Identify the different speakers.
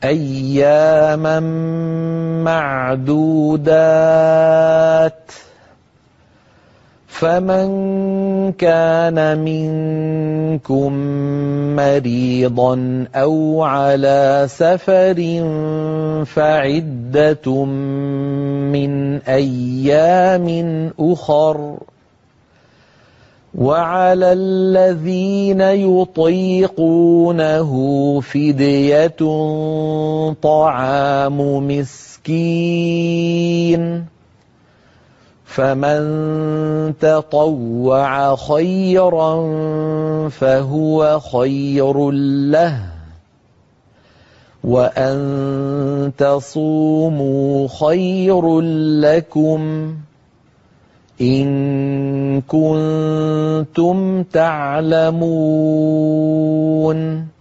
Speaker 1: أياما معدودات، فمن كان منكم مريضا أو على سفر فعدة من أيام أخر، وعلى الذين يطيقونه فدية طعام مسكين، فمن تطوع خيرا فهو خير له، وأن تصوموا خير لكم إن كنتم تعلمون.